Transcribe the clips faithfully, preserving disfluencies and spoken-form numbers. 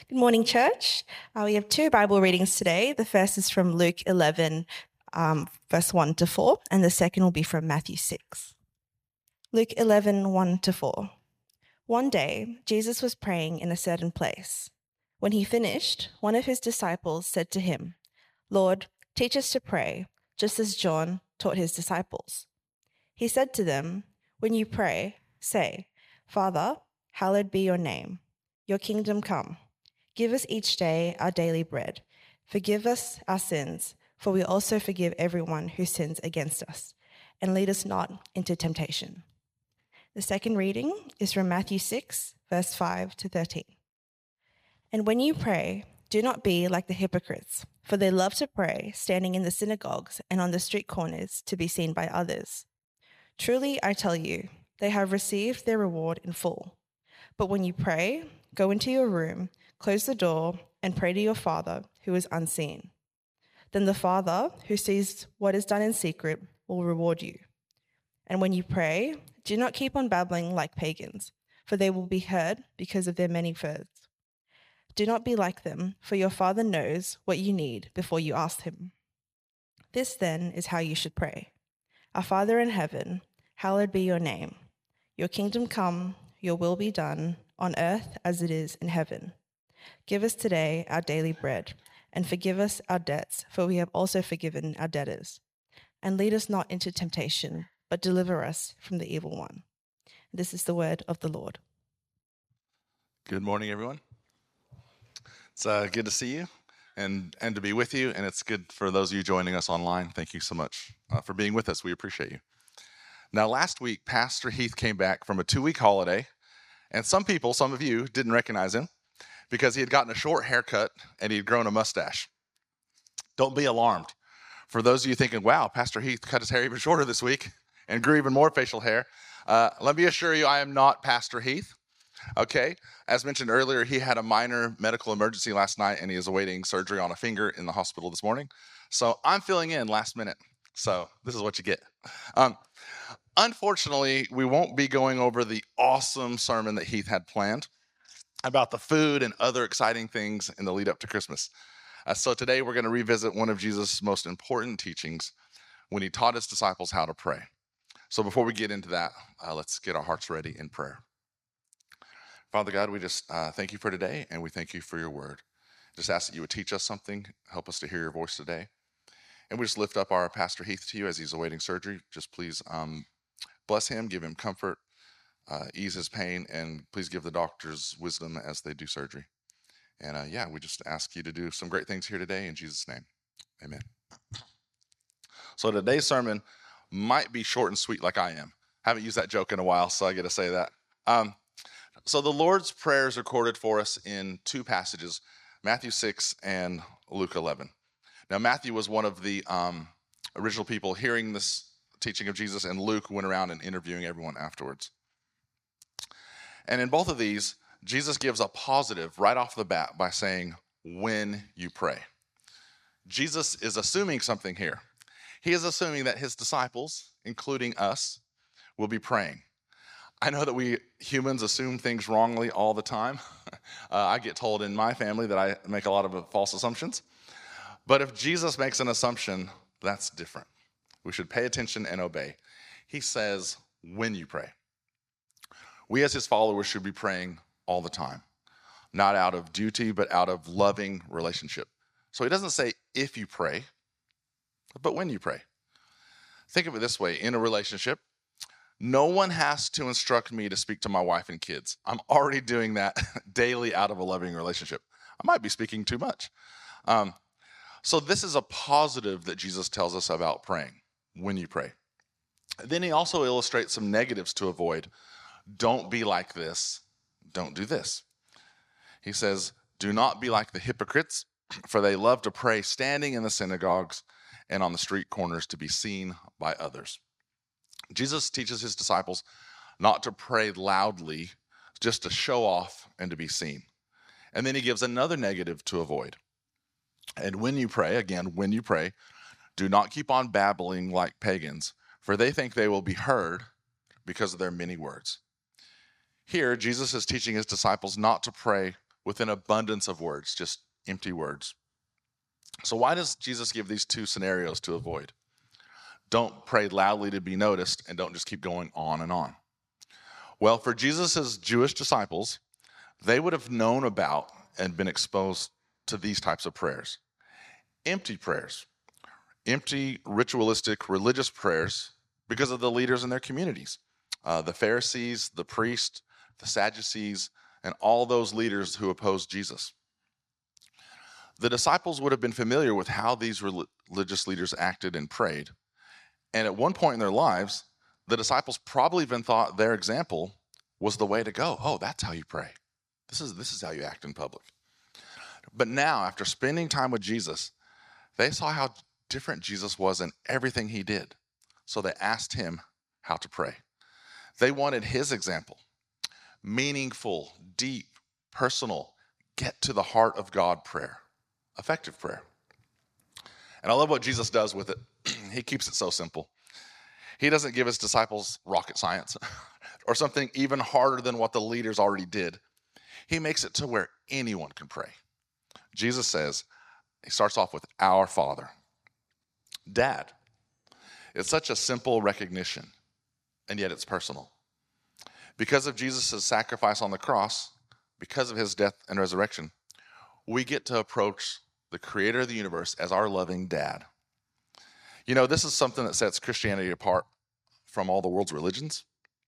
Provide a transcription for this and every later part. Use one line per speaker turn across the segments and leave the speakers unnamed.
Good morning, church. Uh, we have two Bible readings today. The first is from Luke eleven, um, verse one to four, and the second will be from Matthew six. Luke eleven, one to four. One day, Jesus was praying in a certain place. When he finished, one of his disciples said to him, "Lord, teach us to pray, just as John taught his disciples." He said to them, "When you pray, say, 'Father, hallowed be your name. Your kingdom come. Give us each day our daily bread. Forgive us our sins, for we also forgive everyone who sins against us. And lead us not into temptation." The second reading is from Matthew six, verse five to thirteen. "And when you pray, do not be like the hypocrites, for they love to pray, standing in the synagogues and on the street corners to be seen by others. Truly, I tell you, they have received their reward in full. But when you pray, go into your room, close the door, and pray to your Father who is unseen. Then the Father who sees what is done in secret will reward you. And when you pray, do not keep on babbling like pagans, for they will be heard because of their many words. Do not be like them, for your Father knows what you need before you ask him. This then is how you should pray. Our Father in heaven, hallowed be your name. Your kingdom come, your will be done, on earth as it is in heaven. Give us today our daily bread, and forgive us our debts, for we have also forgiven our debtors. And lead us not into temptation, but deliver us from the evil one." This is the word of the Lord.
Good morning, everyone. It's uh, good to see you and, and to be with you, and it's good for those of you joining us online. Thank you so much uh, for being with us. We appreciate you. Now, last week, Pastor Heath came back from a two-week holiday, and some people, some of you, didn't recognize him because he had gotten a short haircut and he'd grown a mustache. Don't be alarmed. For those of you thinking, wow, Pastor Heath cut his hair even shorter this week and grew even more facial hair, uh, let me assure you I am not Pastor Heath. Okay, as mentioned earlier, he had a minor medical emergency last night and he is awaiting surgery on a finger in the hospital this morning. So I'm filling in last minute. So this is what you get. Um, unfortunately, we won't be going over the awesome sermon that Heath had planned about the food and other exciting things in the lead up to Christmas. Uh, so today we're going to revisit one of Jesus' most important teachings when he taught his disciples how to pray. So before we get into that, uh, let's get our hearts ready in prayer. Father God, we just uh, thank you for today, and we thank you for your word. Just ask that you would teach us something, help us to hear your voice today. And we just lift up our Pastor Heath to you as he's awaiting surgery. Just please um, bless him, give him comfort, uh, ease his pain, and please give the doctors wisdom as they do surgery. And uh, yeah, we just ask you to do some great things here today in Jesus' name. Amen. So today's sermon might be short and sweet like I am. Haven't used that joke in a while, so I get to say that. Um, So the Lord's Prayer is recorded for us in two passages, Matthew six and Luke eleven. Now, Matthew was one of the um, original people hearing this teaching of Jesus, and Luke went around and interviewing everyone afterwards. And in both of these, Jesus gives a positive right off the bat by saying, "When you pray." Jesus is assuming something here. He is assuming that his disciples, including us, will be praying. I know that we humans assume things wrongly all the time. uh, I get told in my family that I make a lot of false assumptions. But if Jesus makes an assumption, that's different. We should pay attention and obey. He says, when you pray. We as his followers should be praying all the time, not out of duty, but out of loving relationship. So he doesn't say if you pray, but when you pray. Think of it this way. In a relationship, no one has to instruct me to speak to my wife and kids. I'm already doing that daily out of a loving relationship. I might be speaking too much. Um, so this is a positive that Jesus tells us about praying, when you pray. Then he also illustrates some negatives to avoid. Don't be like this. Don't do this. He says, do not be like the hypocrites, for they love to pray standing in the synagogues and on the street corners to be seen by others. Jesus teaches his disciples not to pray loudly, just to show off and to be seen. And then he gives another negative to avoid. And when you pray, again, when you pray, do not keep on babbling like pagans, for they think they will be heard because of their many words. Here, Jesus is teaching his disciples not to pray with an abundance of words, just empty words. So why does Jesus give these two scenarios to avoid? Don't pray loudly to be noticed, and don't just keep going on and on. Well, for Jesus' Jewish disciples, they would have known about and been exposed to these types of prayers. Empty prayers, empty ritualistic religious prayers because of the leaders in their communities. Uh, the Pharisees, the priests, the Sadducees, and all those leaders who opposed Jesus. The disciples would have been familiar with how these religious leaders acted and prayed. And at one point in their lives, the disciples probably even thought their example was the way to go. Oh, that's how you pray. This is, this is how you act in public. But now, after spending time with Jesus, they saw how different Jesus was in everything he did. So they asked him how to pray. They wanted his example. Meaningful, deep, personal, get to the heart of God prayer. Effective prayer. And I love what Jesus does with it. He keeps it so simple. He doesn't give his disciples rocket science or something even harder than what the leaders already did. He makes it to where anyone can pray. Jesus says, he starts off with our Father. Dad. It's such a simple recognition, and yet it's personal. Because of Jesus' sacrifice on the cross, because of his death and resurrection, we get to approach the creator of the universe as our loving dad. You know, this is something that sets Christianity apart from all the world's religions.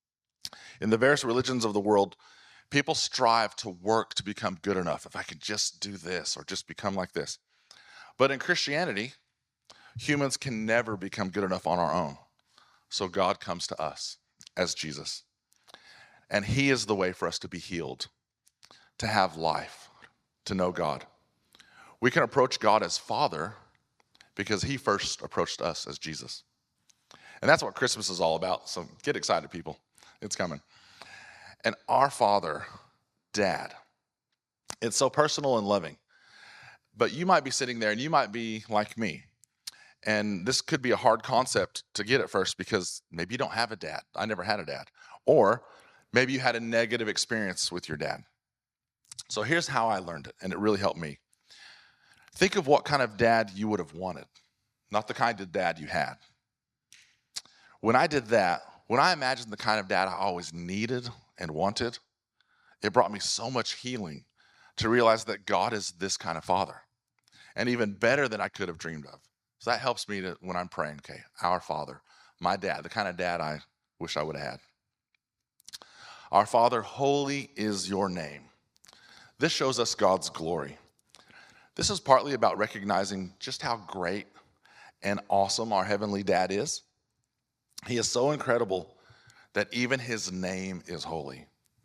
In the various religions of the world, people strive to work to become good enough. If I could just do this or just become like this. But in Christianity, humans can never become good enough on our own. So God comes to us as Jesus. And he is the way for us to be healed, to have life, to know God. We can approach God as Father because he first approached us as Jesus. And that's what Christmas is all about. So get excited, people. It's coming. And our Father, Dad, it's so personal and loving. But you might be sitting there and you might be like me. And this could be a hard concept to get at first because maybe you don't have a dad. I never had a dad. Or maybe you had a negative experience with your dad. So here's how I learned it, and it really helped me. Think of what kind of dad you would have wanted, not the kind of dad you had. When I did that, when I imagined the kind of dad I always needed and wanted, it brought me so much healing to realize that God is this kind of father, and even better than I could have dreamed of. So that helps me to, when I'm praying, okay, our Father, my dad, the kind of dad I wish I would have had. Our Father, holy is your name. This shows us God's glory. This is partly about recognizing just how great and awesome our heavenly dad is. He is so incredible that even his name is holy.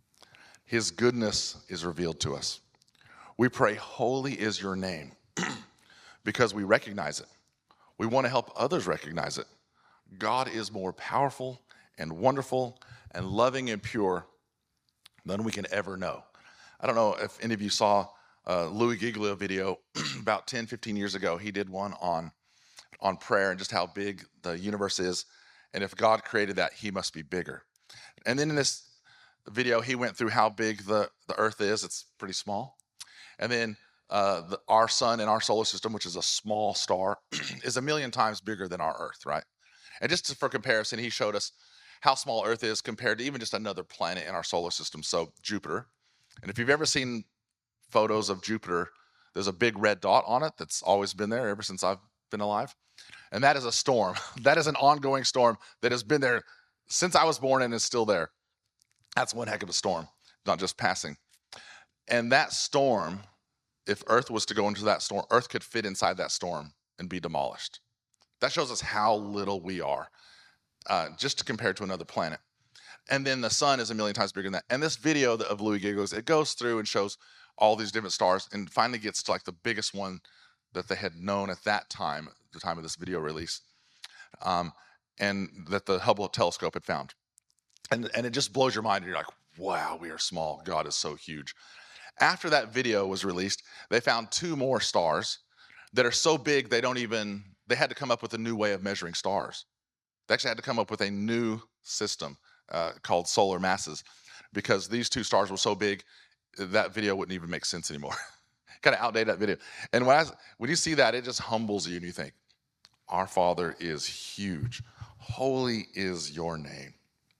His goodness is revealed to us. We pray, holy is your name, because we recognize it. We want to help others recognize it. God is more powerful and wonderful and loving and pure than we can ever know. I don't know if any of you saw a Louis Giglio video about ten, fifteen years ago. He did one on, on prayer and just how big the universe is. And if God created that, he must be bigger. And then in this video, he went through how big the, the earth is. It's pretty small. And then uh, the, our sun in our solar system, which is a small star, is a million times bigger than our earth, right? And just for comparison, he showed us how small Earth is compared to even just another planet in our solar system, so Jupiter. And if you've ever seen photos of Jupiter, there's a big red dot on it that's always been there ever since I've been alive. And that is a storm. That is an ongoing storm that has been there since I was born and is still there. That's one heck of a storm, not just passing. And that storm, if Earth was to go into that storm, Earth could fit inside that storm and be demolished. That shows us how little we are, uh, just to compare to another planet. And then the sun is a million times bigger than that. And this video of Louis Giglio's, it goes through and shows all these different stars and finally gets to like the biggest one that they had known at that time, the time of this video release, um, and that the Hubble telescope had found. And, and it just blows your mind. And you're like, wow, we are small. God is so huge. After that video was released, they found two more stars that are so big they don't even, they had to come up with a new way of measuring stars. They actually had to come up with a new system uh, called solar masses, because these two stars were so big, that video wouldn't even make sense anymore. Kind of outdated that video. And when, I, when you see that, it just humbles you and you think, our Father is huge. Holy is your name.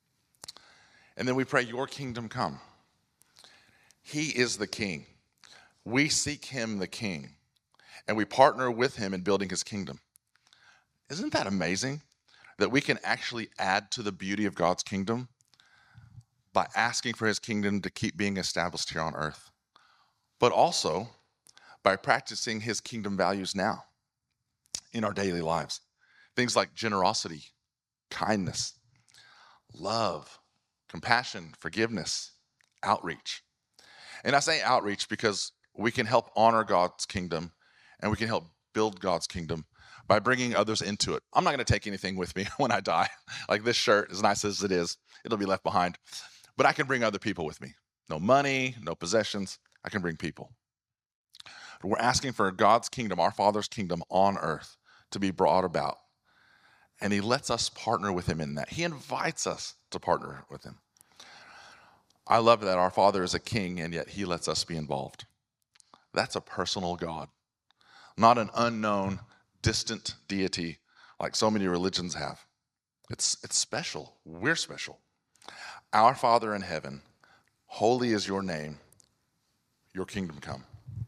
And then we pray, your kingdom come. He is the king. We seek him, the king, and we partner with him in building his kingdom. Isn't that amazing that we can actually add to the beauty of God's kingdom by asking for his kingdom to keep being established here on earth, but also by practicing his kingdom values now in our daily lives. Things like generosity, kindness, love, compassion, forgiveness, outreach. And I say outreach because we can help honor God's kingdom and we can help build God's kingdom by bringing others into it. I'm not going to take anything with me when I die. Like this shirt, as nice as it is, it'll be left behind. But I can bring other people with me. No money, no possessions. I can bring people. We're asking for God's kingdom, our Father's kingdom on earth to be brought about. And he lets us partner with him in that. He invites us to partner with him. I love that our Father is a king, and yet he lets us be involved. That's a personal God, not an unknown, distant deity like so many religions have. It's, it's special. We're special. Our Father in heaven, holy is your name, your kingdom come.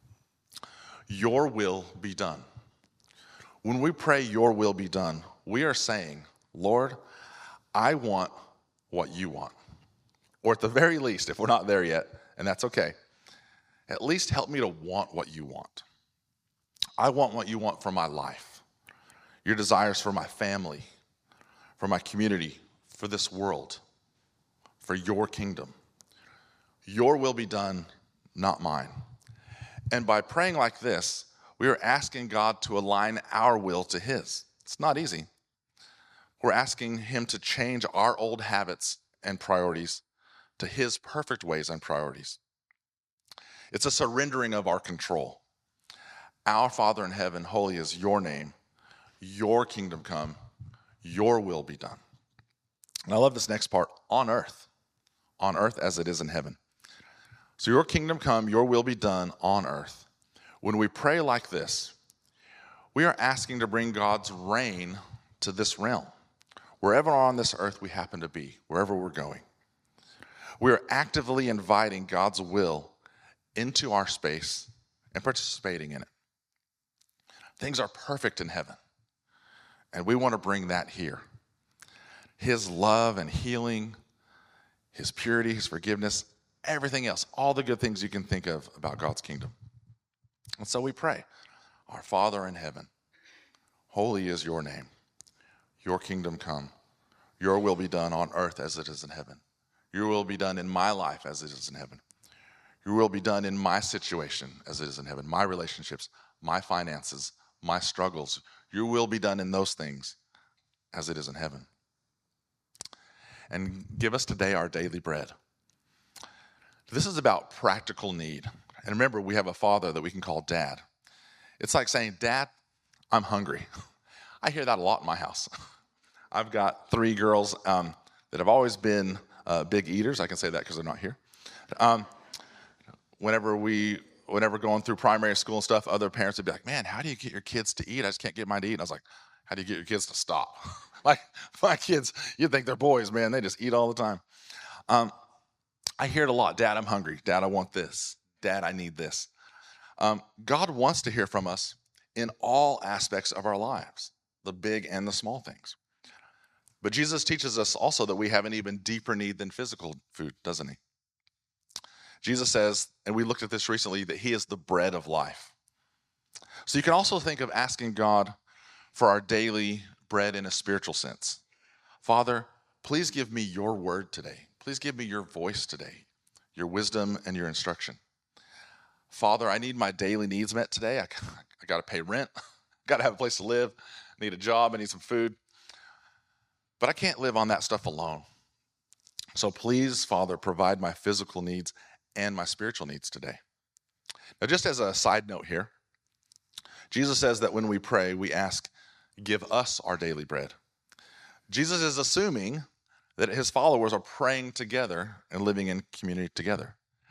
Your will be done. When we pray, your will be done, we are saying, Lord, I want what you want. Or at the very least, if we're not there yet, and that's okay, at least help me to want what you want. I want what you want for my life, your desires for my family, for my community, for this world, for your kingdom. Your will be done, not mine. And by praying like this, we are asking God to align our will to his. It's not easy. We're asking him to change our old habits and priorities to his perfect ways and priorities. It's a surrendering of our control. Our Father in heaven, holy is your name. Your kingdom come. Your will be done. And I love this next part, on earth. On earth as it is in heaven. So your kingdom come, your will be done on earth. When we pray like this, we are asking to bring God's reign to this realm, wherever on this earth we happen to be, wherever we're going. We are actively inviting God's will into our space and participating in it. Things are perfect in heaven, and we want to bring that here. His love and healing, his purity, his forgiveness, everything else, all the good things you can think of about God's kingdom. And so we pray, our Father in heaven, holy is your name. Your kingdom come. Your will be done on earth as it is in heaven. Your will be done in my life as it is in heaven. Your will be done in my situation as it is in heaven, my relationships, my finances, my struggles. Your will be done in those things as it is in heaven. And give us today our daily bread. This is about practical need. And remember, we have a Father that we can call Dad. It's like saying, Dad, I'm hungry. I hear that a lot in my house. I've got three girls um, that have always been uh, big eaters. I can say that because they're not here. Um, whenever we, whenever going through primary school and stuff, other parents would be like, man, how do you get your kids to eat? I just can't get mine to eat. And I was like, how do you get your kids to stop? Like my kids, you'd think they're boys, man. They just eat all the time. Um, I hear it a lot. Dad, I'm hungry. Dad, I want this. Dad, I need this. Um, God wants to hear from us in all aspects of our lives, the big and the small things. But Jesus teaches us also that we have an even deeper need than physical food, doesn't he? Jesus says, and we looked at this recently, that he is the bread of life. So you can also think of asking God for our daily bread in a spiritual sense. Father, please give me your word today. Please give me your voice today, your wisdom and your instruction. Father, I need my daily needs met today. I, I got to pay rent. Got to have a place to live. I need a job. I need some food. But I can't live on that stuff alone. So please, Father, provide my physical needs and my spiritual needs today. Now, just as a side note here, Jesus says that when we pray, we ask, give us our daily bread. Jesus is assuming that his followers are praying together and living in community together.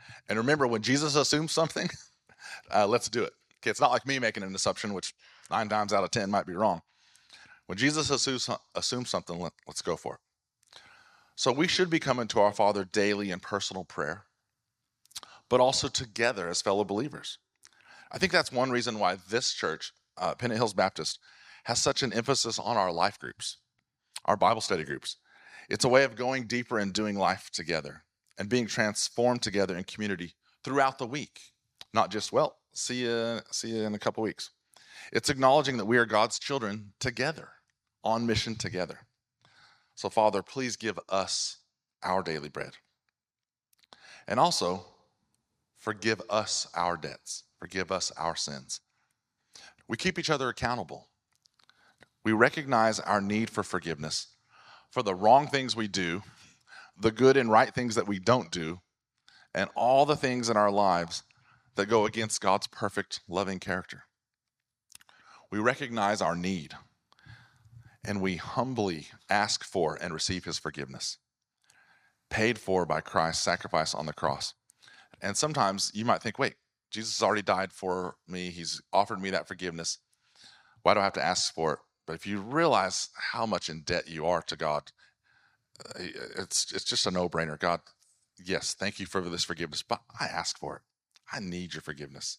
And remember, when Jesus assumes something, uh, let's do it. Okay, it's not like me making an assumption, which nine times out of ten might be wrong. When Jesus assumes, assumes something, let, let's go for it. So we should be coming to our Father daily in personal prayer, but also together as fellow believers. I think that's one reason why this church, uh, Pennant Hills Baptist, has such an emphasis on our life groups, our Bible study groups. It's a way of going deeper and doing life together and being transformed together in community throughout the week, not just, well, see you, see you in a couple weeks. It's acknowledging that we are God's children together, on mission together. So, Father, please give us our daily bread. And also, forgive us our debts. Forgive us our sins. We keep each other accountable. We recognize our need for forgiveness for the wrong things we do, the good and right things that we don't do, and all the things in our lives that go against God's perfect, loving character. We recognize our need, and we humbly ask for and receive his forgiveness, paid for by Christ's sacrifice on the cross. And sometimes you might think, wait, Jesus has already died for me. He's offered me that forgiveness. Why do I have to ask for it? But if you realize how much in debt you are to God, it's it's just a no-brainer. God, yes, thank you for this forgiveness, but I ask for it. I need your forgiveness.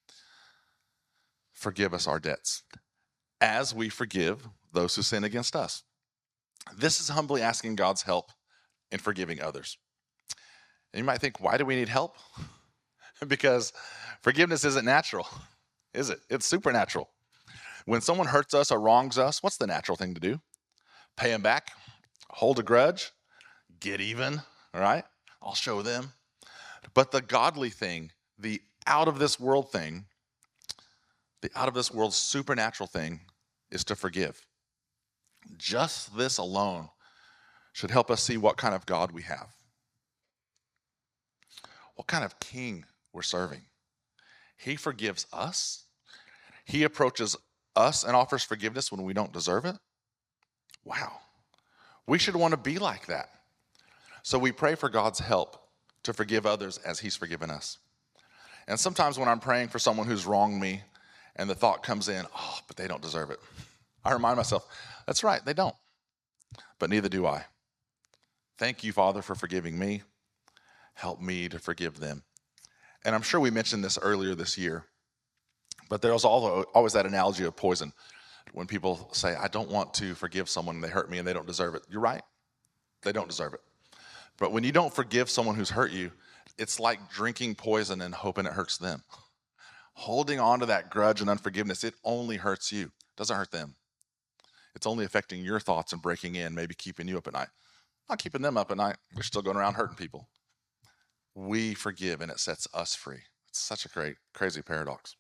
Forgive us our debts as we forgive those who sin against us. This is humbly asking God's help in forgiving others. And you might think, why do we need help? Because forgiveness isn't natural, is it? It's supernatural. When someone hurts us or wrongs us, what's the natural thing to do? Pay them back, hold a grudge, get even, all right? I'll show them. But the godly thing, the out of this world thing, the out of this world supernatural thing is to forgive. Just this alone should help us see what kind of God we have, what kind of king we're serving. He forgives us. He approaches us and offers forgiveness when we don't deserve it. Wow. We should want to be like that. So we pray for God's help to forgive others as he's forgiven us. And sometimes when I'm praying for someone who's wronged me and the thought comes in, oh, but they don't deserve it, I remind myself, that's right, they don't. But neither do I. Thank you, Father, for forgiving me. Help me to forgive them. And I'm sure we mentioned this earlier this year, but there's always that analogy of poison. When people say, I don't want to forgive someone and they hurt me and they don't deserve it. You're right. They don't deserve it. But when you don't forgive someone who's hurt you, it's like drinking poison and hoping it hurts them. Holding on to that grudge and unforgiveness, it only hurts you. It doesn't hurt them. It's only affecting your thoughts and breaking in, maybe keeping you up at night. Not keeping them up at night. They're still going around hurting people. We forgive and it sets us free. It's such a great, crazy paradox.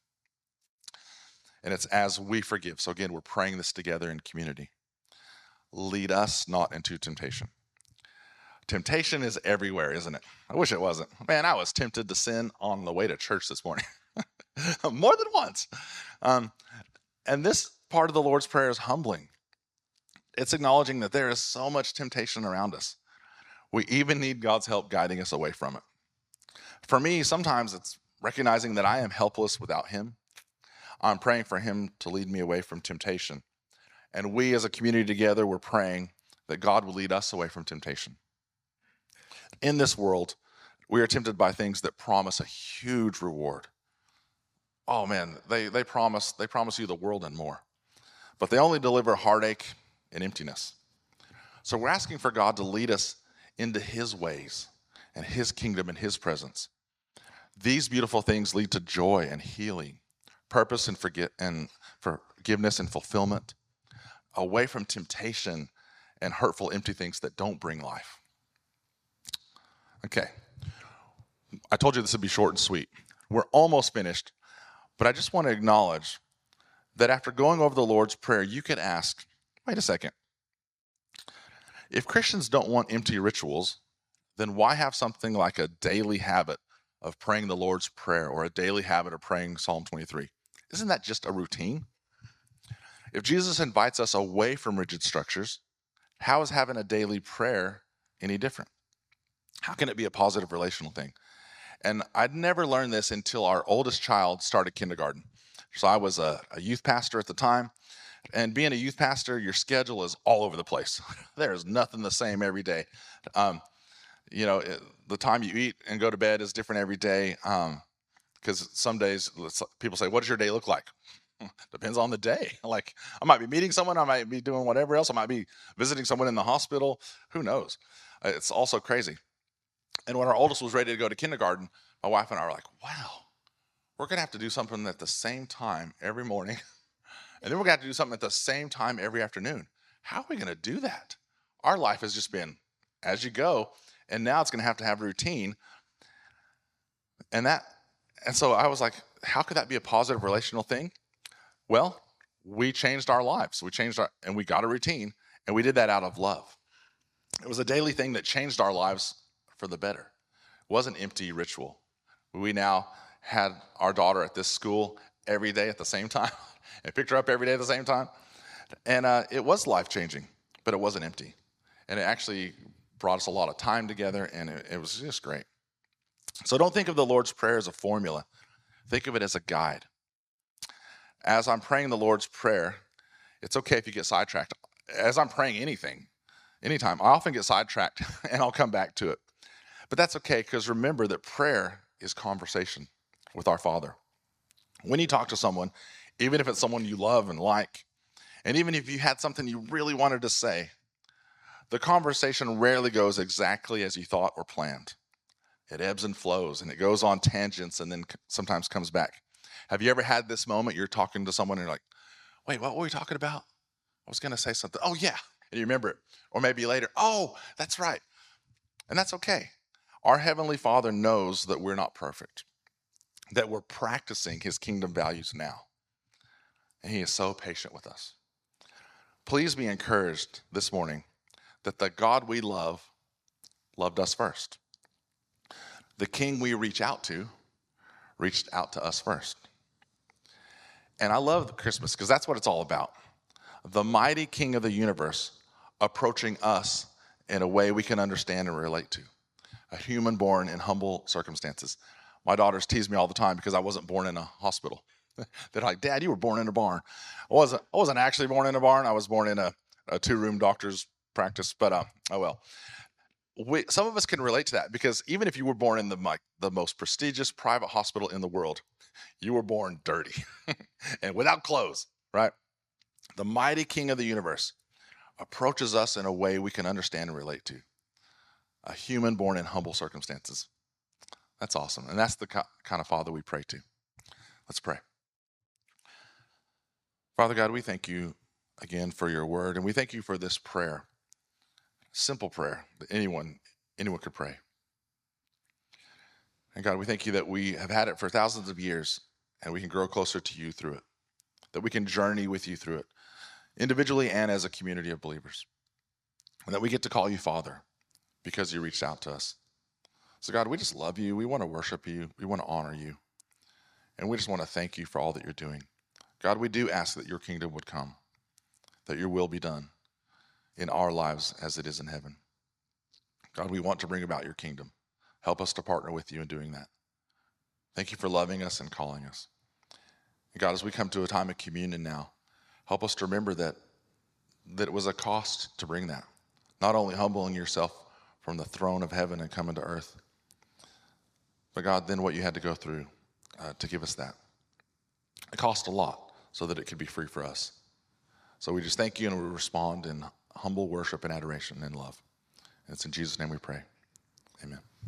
And it's as we forgive. So again, we're praying this together in community. Lead us not into temptation. Temptation is everywhere, isn't it? I wish it wasn't. Man, I was tempted to sin on the way to church this morning. More than once. Um, and this part of the Lord's Prayer is humbling. It's acknowledging that there is so much temptation around us. We even need God's help guiding us away from it. For me, sometimes it's recognizing that I am helpless without him. I'm praying for him to lead me away from temptation. And we as a community together, we're praying that God will lead us away from temptation. In this world, we are tempted by things that promise a huge reward. Oh man, they, they promise they promise you the world and more. But they only deliver heartache and emptiness. So we're asking for God to lead us into his ways and his kingdom and his presence. These beautiful things lead to joy and healing, purpose and forget and forgiveness and fulfillment, away from temptation and hurtful, empty things that don't bring life. Okay, I told you this would be short and sweet. We're almost finished, but I just want to acknowledge that after going over the Lord's Prayer, you could ask, wait a second. If Christians don't want empty rituals, then why have something like a daily habit of praying the Lord's Prayer or a daily habit of praying Psalm twenty-three? Isn't that just a routine? If Jesus invites us away from rigid structures, how is having a daily prayer any different? How can it be a positive relational thing? And I'd never learned this until our oldest child started kindergarten. So I was a, a youth pastor at the time. And being a youth pastor, your schedule is all over the place. There's nothing the same every day. Um, you know, it, the time you eat and go to bed is different every day. Um, because some days people say, what does your day look like? Depends on the day. Like, I might be meeting someone, I might be doing whatever else, I might be visiting someone in the hospital. Who knows? It's also crazy. And when our oldest was ready to go to kindergarten, my wife and I were like, wow, we're going to have to do something at the same time every morning. And then we're going to have to do something at the same time every afternoon. How are we going to do that? Our life has just been as you go, and now it's going to have to have a routine. And that, and so I was like, how could that be a positive relational thing? Well, we changed our lives. We changed our, and we got a routine, and we did that out of love. It was a daily thing that changed our lives for the better. It wasn't an empty ritual. We now had our daughter at this school every day at the same time and picked her up every day at the same time. And uh, it was life-changing, but it wasn't empty. And it actually brought us a lot of time together, and it, it was just great. So don't think of the Lord's Prayer as a formula. Think of it as a guide. As I'm praying the Lord's Prayer, it's okay if you get sidetracked. As I'm praying anything, anytime, I often get sidetracked, and I'll come back to it. But that's okay, because remember that prayer is conversation with our Father. When you talk to someone, even if it's someone you love and like, and even if you had something you really wanted to say, the conversation rarely goes exactly as you thought or planned. It ebbs and flows, and it goes on tangents and then sometimes comes back. Have you ever had this moment you're talking to someone and you're like, wait, what were we talking about? I was going to say something. Oh, yeah. And you remember it. Or maybe later, oh, that's right. And that's okay. Our Heavenly Father knows that we're not perfect, that we're practicing His kingdom values now. And He is so patient with us. Please be encouraged this morning that the God we love loved us first. The King we reach out to reached out to us first. And I love Christmas because that's what it's all about. The mighty King of the universe approaching us in a way we can understand and relate to. A human born in humble circumstances. My daughters tease me all the time because I wasn't born in a hospital. They're like, Dad, you were born in a barn. I wasn't, I wasn't actually born in a barn. I was born in a, a two-room doctor's practice, but uh, oh well. We, some of us can relate to that because even if you were born in the, like, the most prestigious private hospital in the world, you were born dirty and without clothes, right? The mighty King of the universe approaches us in a way we can understand and relate to. A human born in humble circumstances. That's awesome. And that's the kind of Father we pray to. Let's pray. Father God, we thank you again for your word, and we thank you for this prayer. Simple prayer that anyone, anyone could pray. And God, we thank you that we have had it for thousands of years, and we can grow closer to you through it, that we can journey with you through it, individually and as a community of believers, and that we get to call you Father because you reached out to us. So God, we just love you. We want to worship you. We want to honor you. And we just want to thank you for all that you're doing. God, we do ask that your kingdom would come, that your will be done in our lives as it is in heaven. God, we want to bring about your kingdom. Help us to partner with you in doing that. Thank you for loving us and calling us. And God, as we come to a time of communion now, help us to remember that, that it was a cost to bring that. Not only humbling yourself from the throne of heaven and coming to earth, but God, then what you had to go through uh, to give us that. It cost a lot so that it could be free for us. So we just thank you, and we respond in humble worship and adoration and love. And it's in Jesus' name we pray. Amen.